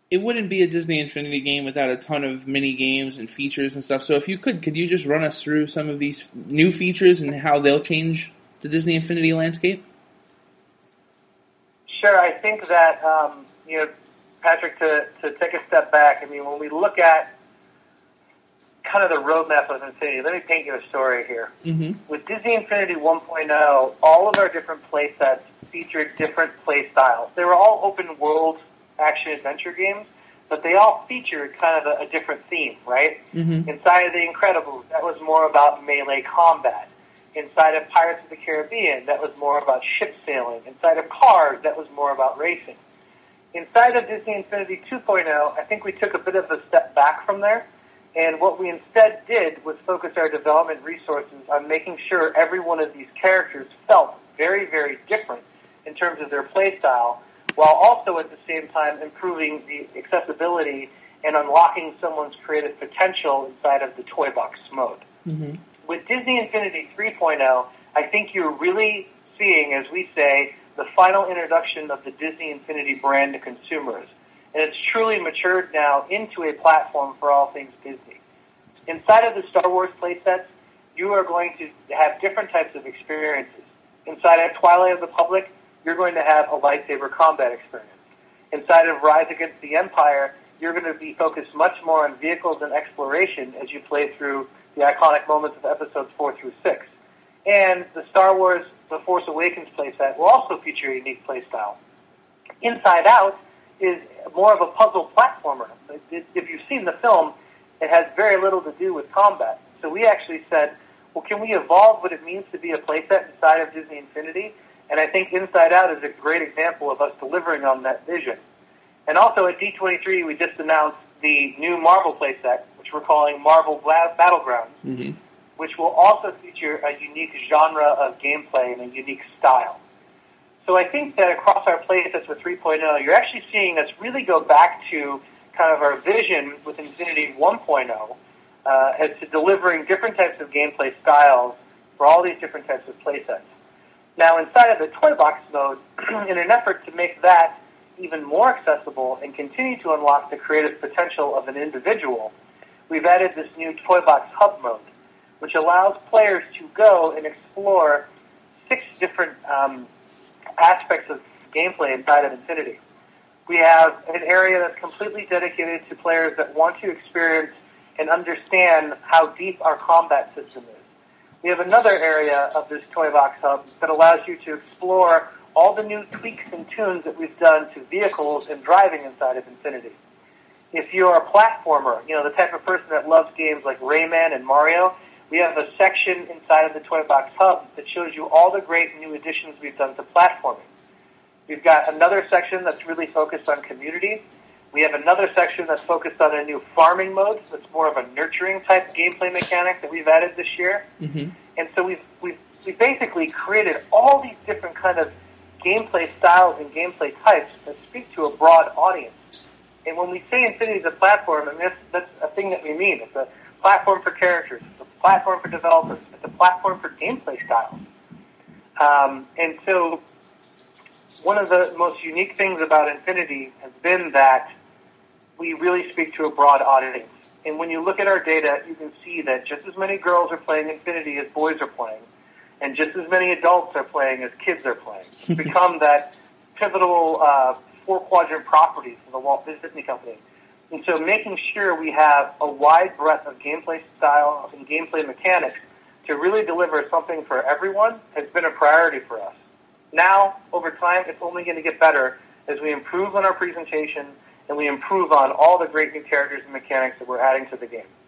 it wouldn't be a Disney Infinity game without a ton of mini games and features and stuff. So if you could you just run us through some of these new features and how they'll change the Disney Infinity landscape? Sure. I think that, Patrick, to take a step back, I mean, when we look at kind of the roadmap of Infinity, let me paint you a story here. Mm-hmm. With Disney Infinity 1.0, all of our different play sets featured different play styles. They were all open world action-adventure games, but they all featured kind of a different theme, right? Mm-hmm. Inside of The Incredibles, that was more about melee combat. Inside of Pirates of the Caribbean, that was more about ship sailing. Inside of Cars, that was more about racing. Inside of Disney Infinity 2.0, I think we took a bit of a step back from there, and what we instead did was focus our development resources on making sure every one of these characters felt very, very different in terms of their play style, while also at the same time improving the accessibility and unlocking someone's creative potential inside of the toy box mode. Mm-hmm. With Disney Infinity 3.0, I think you're really seeing, as we say, the final introduction of the Disney Infinity brand to consumers. And it's truly matured now into a platform for all things Disney. Inside of the Star Wars playsets, you are going to have different types of experiences. Inside of Twilight of the Republic, you're going to have a lightsaber combat experience. Inside of Rise Against the Empire, you're going to be focused much more on vehicles and exploration as you play through the iconic moments of episodes 4 through 6. And the Star Wars The Force Awakens playset will also feature a unique playstyle. Inside Out is more of a puzzle platformer. If you've seen the film, it has very little to do with combat. So we actually said, well, can we evolve what it means to be a playset inside of Disney Infinity? And I think Inside Out is a great example of us delivering on that vision. And also at D23, we just announced the new Marvel playset, which we're calling Marvel Battlegrounds, Mm-hmm. which will also feature a unique genre of gameplay and a unique style. So I think that across our playsets with 3.0, you're actually seeing us really go back to kind of our vision with Infinity 1.0 as to delivering different types of gameplay styles for all these different types of playsets. Now, inside of the toy box mode, in an effort to make that even more accessible and continue to unlock the creative potential of an individual, we've added this new Toy Box Hub mode, which allows players to go and explore 6 different aspects of gameplay inside of Infinity. We have an area that's completely dedicated to players that want to experience and understand how deep our combat system is. We have another area of this Toy Box Hub that allows you to explore all the new tweaks and tunes that we've done to vehicles and driving inside of Infinity. If you're a platformer, the type of person that loves games like Rayman and Mario, we have a section inside of the Toy Box Hub that shows you all the great new additions we've done to platforming. We've got another section that's really focused on community. We have another section that's focused on a new farming mode that's more of a nurturing type gameplay mechanic that we've added this year. Mm-hmm. And so we've basically created all these different kind of gameplay styles and gameplay types that speak to a broad audience. And when we say Infinity is a platform, I mean, that's a thing that we mean. It's a platform for characters. It's a platform for developers. It's a platform for gameplay styles. And so one of the most unique things about Infinity has been that we really speak to a broad audience. And when you look at our data, you can see that just as many girls are playing Infinity as boys are playing, and just as many adults are playing as kids are playing. It's become that pivotal 4-quadrant property for the Walt Disney Company. And so making sure we have a wide breadth of gameplay styles and gameplay mechanics to really deliver something for everyone has been a priority for us. Now, over time, it's only going to get better as we improve on our presentation and we improve on all the great new characters and mechanics that we're adding to the game.